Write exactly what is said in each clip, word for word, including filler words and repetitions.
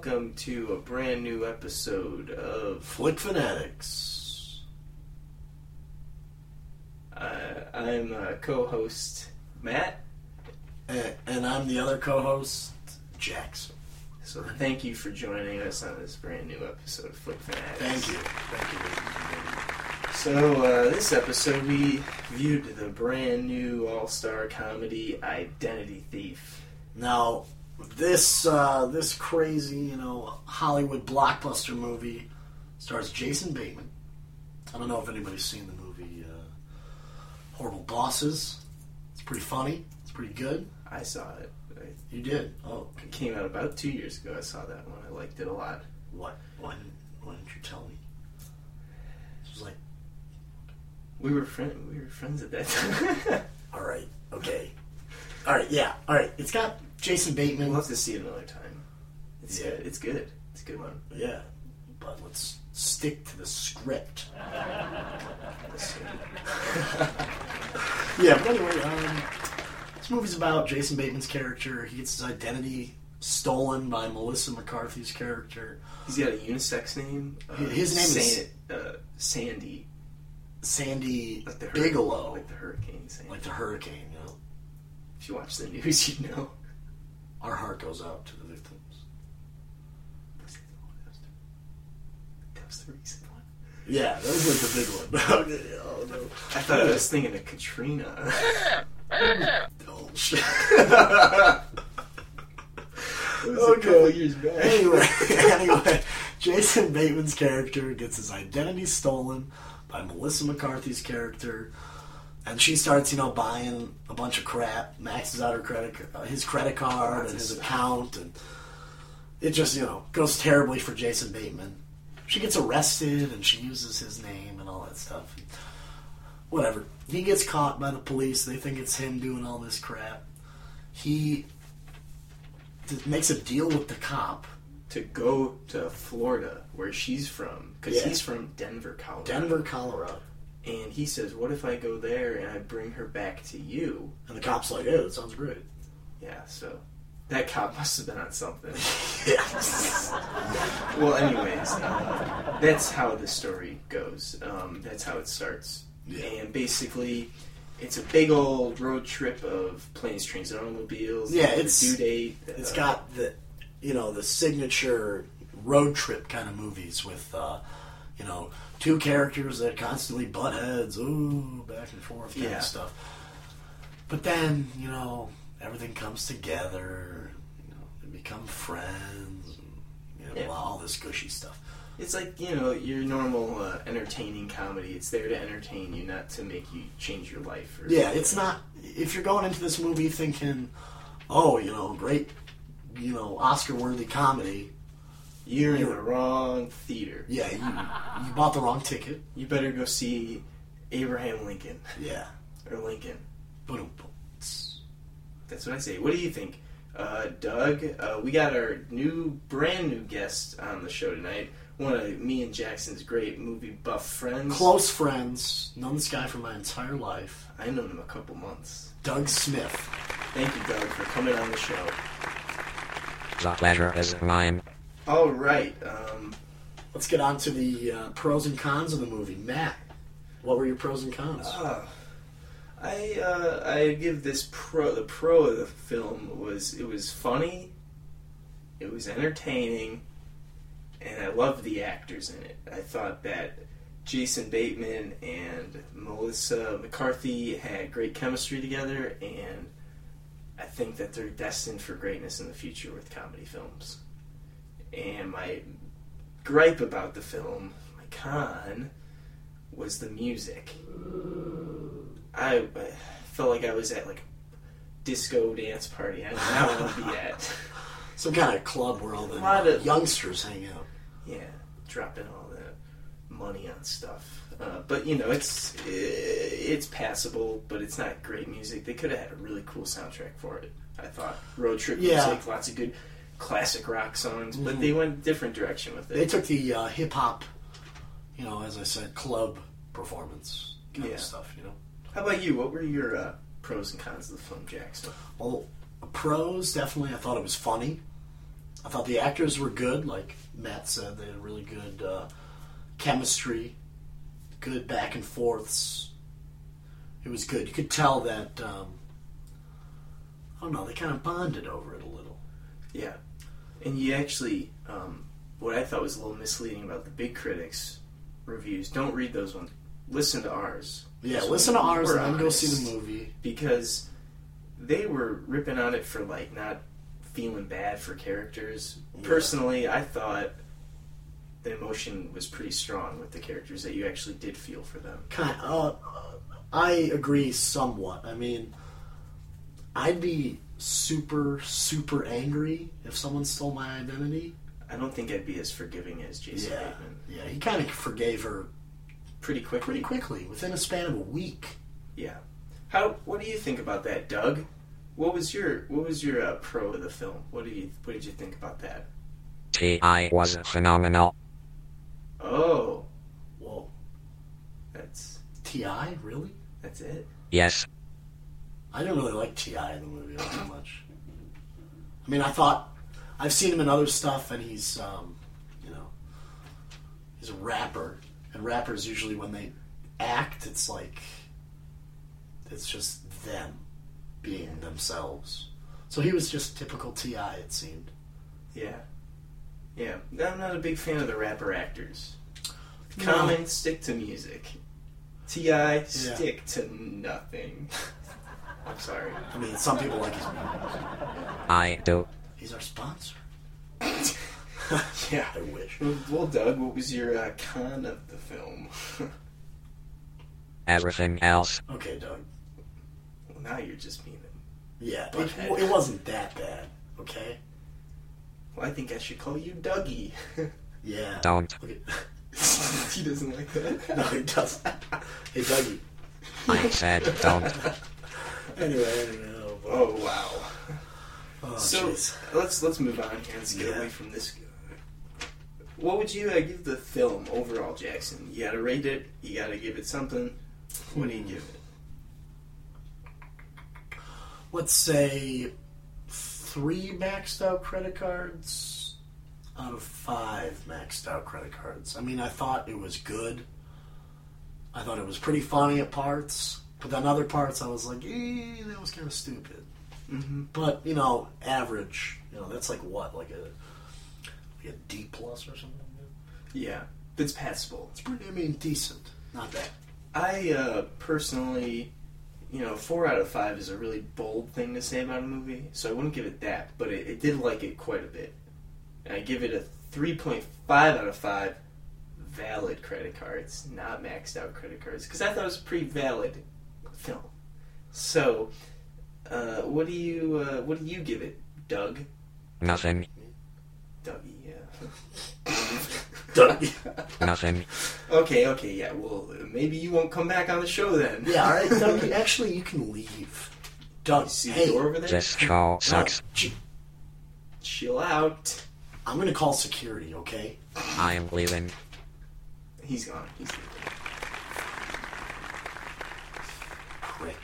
welcome to a brand new episode of Flick Fanatics. Uh, I'm uh, co-host Matt. And, and I'm the other co-host, Jackson. So thank you for joining us on this brand new episode of Flick Fanatics. Thank you. Thank you. So uh, this episode we viewed the brand new all-star comedy Identity Thief. Now, this uh, this crazy, you know, Hollywood blockbuster movie stars Jason Bateman. I don't know if anybody's seen the movie uh, Horrible Bosses. It's pretty funny. It's pretty good. I saw it. I, You did? Oh, it came out about two years ago. I saw that one. I liked it a lot. what? Why didn't, why didn't you tell me? This was like, We were friend. We were friends at that time. all right, okay, all right, yeah, all right. It's got Jason Bateman. We'll have to see it another time. It's Yeah. good. It's good. It's a good one. Yeah, but let's stick to the script. Yeah, but anyway, um, this movie's about Jason Bateman's character. He gets his identity stolen by Melissa McCarthy's character. He's got a unisex name. Uh, His name is- San- uh, Sandy. Sandy Like the hur- Bigelow, Like the hurricane Sandy. like the hurricane, you know. If you watch the news, you know. Our heart goes out to the victims. That was the recent one. Yeah, that was like the big one. Okay, oh, no. I thought I was thinking of Katrina. Oh, shit. It was a couple years back. Anyway, anyway, Jason Bateman's character gets his identity stolen by Melissa McCarthy's character, and she starts, you know, buying a bunch of crap, maxes out her credit, uh, his credit card and his account, and it just, you know, goes terribly for Jason Bateman. She gets arrested, and she uses his name and all that stuff. And whatever. He gets caught by the police. They think it's him doing all this crap. He d- makes a deal with the cop. To go to Florida, where she's from. Because Yeah. he's from Denver, Colorado. Denver, Colorado. And he says, what if I go there and I bring her back to you? And the cop's like, yeah, that sounds great. Yeah, so that cop must have been on something. Yes. Well, anyways, uh, that's how the story goes. Um, that's how it starts. Yeah. And basically, it's a big old road trip of planes, trains, and automobiles. Yeah, Their it's- due date. It's uh, got the, you know, the signature road trip kind of movies with, uh, you know, two characters that constantly butt heads, ooh, back and forth kind Yeah. of stuff. But then, you know, everything comes together. You know, they become friends. And, you know, Yeah. all this gushy stuff. It's like, you know, your normal uh, entertaining comedy. It's there to entertain you, not to make you change your life. Or Yeah, it's not. If you're going into this movie thinking, oh, you know, great, you know, Oscar-worthy comedy. You're in You're- the wrong theater. Yeah, you, you bought the wrong ticket. You better go see Abraham Lincoln. Yeah. Or Lincoln. Boom. That's what I say. What do you think? Uh, Doug, uh, we got our new, brand new guest on the show tonight. One of me and Jackson's great movie buff friends. Close friends. Known this guy for my entire life. I've known him a couple months. Doug Smith. Thank you, Doug, for coming on the show. The pleasure is mine. All right. Um, Let's get on to the uh, pros and cons of the movie. Matt, what were your pros and cons? uh, I uh, I give this pro. The pro of the film was it was funny, it was entertaining, and I loved the actors in it. I thought that Jason Bateman and Melissa McCarthy had great chemistry together, and I think that they're destined for greatness in the future with comedy films. And my gripe about the film, my con, was the music. I, I felt like I was at like a disco dance party. I did not want to be at. Some kind of club where all the A lot of- youngsters hang out. Yeah, dropping all the money on stuff. Uh, but you know, it's it's passable, but it's not great music. They could have had a really cool soundtrack for it. I thought road trip Yeah. music, lots of good classic rock songs, but Mhm. they went a different direction with it. They took the uh, hip hop, you know, as I said, club performance kind Yeah. of stuff, you know. How about you? What were your uh, pros and cons of the film, Jackson? Well, pros, definitely, I thought it was funny. I thought the actors were good. Like Matt said, they had really good uh, chemistry, good back and forths. It was good. You could tell that, um, I don't know, they kind of bonded over it a little. Yeah. And you actually, um, what I thought was a little misleading about the big critics' reviews, don't read those ones. Listen to ours. Yeah, So listen to ours we're and then go honest. see the movie. Because they were ripping on it for, like, not feeling bad for characters. Yeah. Personally, I thought the emotion was pretty strong with the characters, that you actually did feel for them. Kind uh, I agree somewhat. I mean, I'd be super, super angry if someone stole my identity. I don't think I'd be as forgiving as Jason Yeah, Bateman. yeah. He kind of forgave her Pretty quickly. pretty quickly, within a span of a week. Yeah. How? What do you think about that, Doug? What was your What was your uh, pro of the film? What did you What did you think about that? T I was phenomenal. Oh, Whoa, that's T I really? that's it. Yes. I didn't really like T I in the movie all that much. I mean, I thought I've seen him in other stuff, and he's, um, you know, he's a rapper, and rappers usually when they act, it's like it's just them being themselves. So he was just typical T I, it seemed. Yeah, yeah. I'm not a big fan of the rapper actors. No. Common, stick to music. T I stick to nothing. I'm sorry. I mean, some people like his music. I do. He's our sponsor. Yeah. I wish. Well, Doug, what was your uh, con of the film? Everything else. Okay, Doug. Well, now you're just being. Yeah, it, Butthead. it wasn't that bad, okay? Well, I think I should call you Dougie. Yeah. Don't. Okay. He doesn't like that. No, he doesn't. Hey, Dougie. I said don't. Anyway, anyway. Oh, boy. Oh wow. Oh, So jeez. let's let's move on here. Let's get Yeah. away from this. What would you uh, give the film overall, Jackson? You gotta rate it. You gotta give it something. What do you give it? Let's say three maxed out credit cards out of five maxed out credit cards. I mean, I thought it was good. I thought it was pretty funny at parts. But then other parts I was like, eh, that was kind of stupid. Mm-hmm. But, you know, average. You know, that's like what? Like a, like a D plus or something? Yeah, it's passable. It's pretty, I mean, decent. Not bad. I uh, personally, you know, four out of five is a really bold thing to say about a movie, so I wouldn't give it that. But it, it did like it quite a bit. And I give it a three point five out of five valid credit cards, not maxed out credit cards, because I thought it was a pretty valid film. So, uh, what do you uh, what do you give it, Doug? Nothing. Dougie, yeah. Dougie. Nothing. Okay, okay, yeah. Well, maybe you won't come back on the show then. Yeah, alright, Dougie. Actually, you can leave. Doug, You see hey. the door over there? This show no, sucks. gee, Chill out. I'm gonna call security, okay? I am leaving. He's gone. He's leaving. Prick.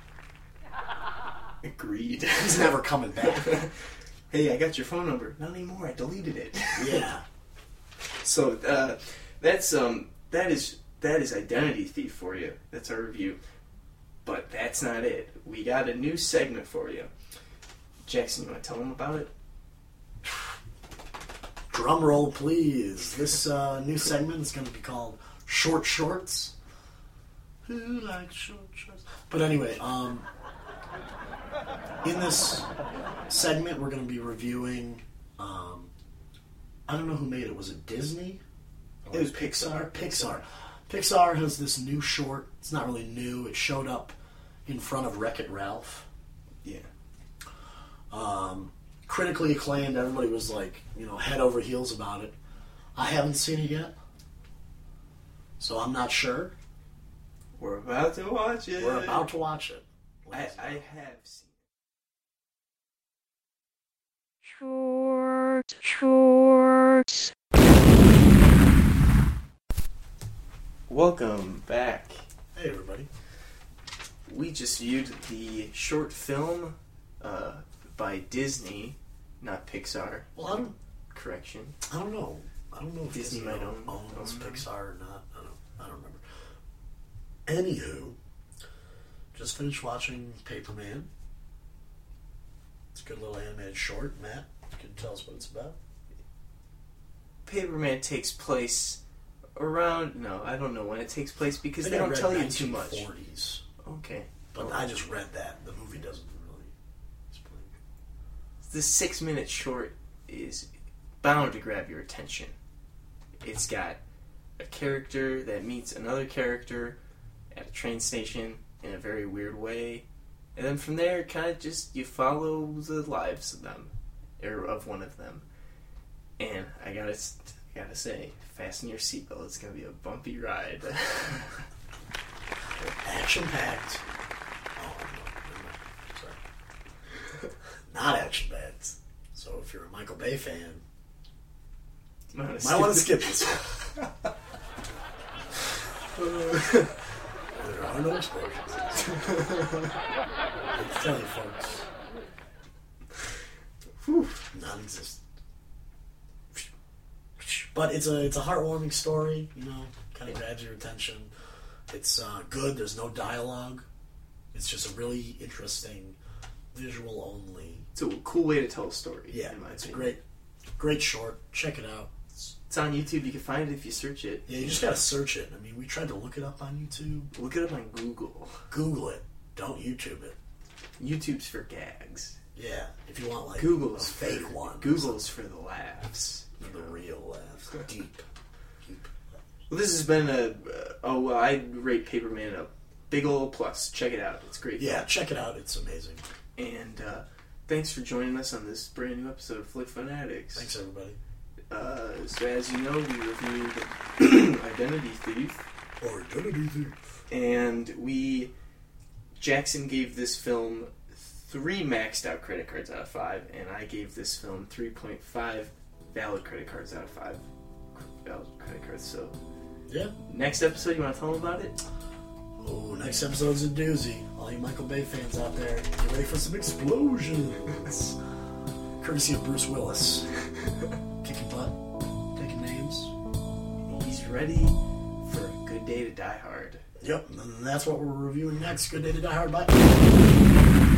Agreed. He's never coming back. Hey, I got your phone number. Not anymore. I deleted it. Yeah. So uh, that's um that is that is Identity Thief for you. That's our review. But that's not it. We got a new segment for you. Jackson, you want to tell them about it? Drum roll, please. This uh, new segment is going to be called Short Shorts. Who likes short shorts? But anyway, um, in this segment, we're going to be reviewing. Um, I don't know who made it. Was it Disney? Or It was Pixar. Pixar. Pixar has this new short. It's not really new. It showed up in front of Wreck-It Ralph. Yeah. Um, critically acclaimed. Everybody was like, you know, head over heels about it. I haven't seen it yet, so I'm not sure. We're about to watch it. We're about to watch it. I, I have seen Short shorts. Welcome back. Hey, everybody. We just viewed the short film uh, by Disney not Pixar. Well, I don't. Correction. I don't know. I don't know if Disney Disney, might own, own- owns own them. Pixar or not. I don't. I don't remember. Anywho, just finished watching Paperman. It's a good little animated short. Matt, you can tell us what it's about. Paperman takes place around. No, I don't know when it takes place because I they think I don't read tell you too much. nineteen forties, Okay. but I just read that. The movie doesn't really explain. The six minute short is bound to grab your attention. It's got a character that meets another character at a train station in a very weird way. And then from there, kind of just you follow the lives of them, or of one of them. And I gotta, I gotta say, fasten your seatbelt. It's gonna be a bumpy ride. Action packed. Oh, no, no, sorry. Not action packed. So if you're a Michael Bay fan, You might might want to skip skip this one. There are no explosions. I tell you, folks. Whew. Non-existent. But it's a it's a heartwarming story. You know, kind of grabs your attention. It's uh, good. There's no dialogue. It's just a really interesting visual only. It's a cool way to tell a story. Yeah, in my it's a opinion. great, great short. Check it out. It's on YouTube. You can find it if you search it. Yeah, you just gotta search it. I mean, we tried to look it up on YouTube. Look it up on Google. Google it. Don't YouTube it. YouTube's for gags. Yeah, if you want like Google's a fake for, one. Google's for the laughs. For the real laughs. Deep. Deep. Well, this has been a. Uh, oh, well, I'd rate Paperman a big ol' plus. Check it out. It's great. Yeah, check it out. It's amazing. And uh, thanks for joining us on this brand new episode of Flick Fanatics. Thanks, everybody. Uh, so as you know, we reviewed Identity Thief. Or Identity Thief. And we... Jackson gave this film three maxed out credit cards out of five, and I gave this film three point five valid credit cards out of five. Valid credit cards, so... Yeah. Next episode, you want to tell them about it? Oh, next episode's a doozy. All you Michael Bay fans out there, get ready for some explosions. Courtesy of Bruce Willis. Kicking butt, taking names. He's ready for a good day to die hard. Yep, and that's what we're reviewing next. Good Day to Die Hard. Bye.